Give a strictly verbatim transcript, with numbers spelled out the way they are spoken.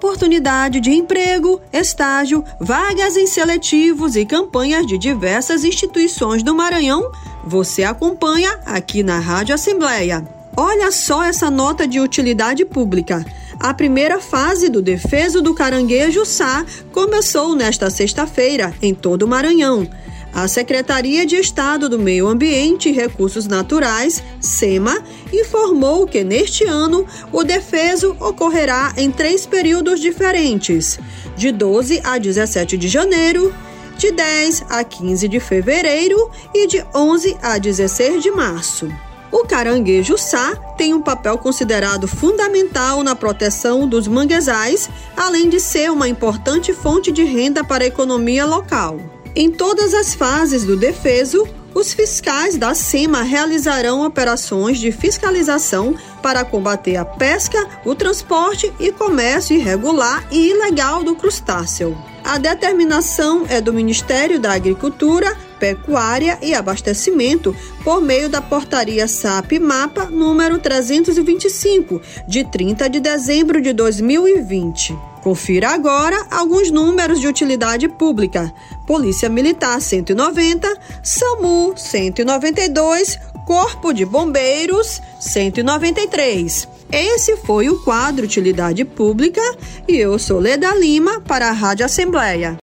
oportunidade de emprego, estágio, vagas em seletivos e campanhas de diversas instituições do Maranhão, você acompanha aqui na Rádio Assembleia. Olha só essa nota de utilidade pública. A primeira fase do Defeso do Caranguejo-Çá começou nesta sexta-feira em todo o Maranhão. A Secretaria de Estado do Meio Ambiente e Recursos Naturais, SEMA, informou que neste ano o defeso ocorrerá em três períodos diferentes, de doze a dezessete de janeiro, de dez a quinze de fevereiro e de onze a dezesseis de março. O caranguejo-çá tem um papel considerado fundamental na proteção dos manguezais, além de ser uma importante fonte de renda para a economia local. Em todas as fases do defeso, os fiscais da SEMA realizarão operações de fiscalização para combater a pesca, o transporte e comércio irregular e ilegal do crustáceo. A determinação é do Ministério da Agricultura, Pecuária e Abastecimento por meio da Portaria SAP-MAPA número trezentos e vinte e cinco, de trinta de dezembro de dois mil e vinte. Confira agora alguns números de utilidade pública. Polícia Militar cento e noventa, SAMU cento e noventa e dois, Corpo de Bombeiros cento e noventa e três. Esse foi o quadro Utilidade Pública e eu sou Leda Lima para a Rádio Assembleia.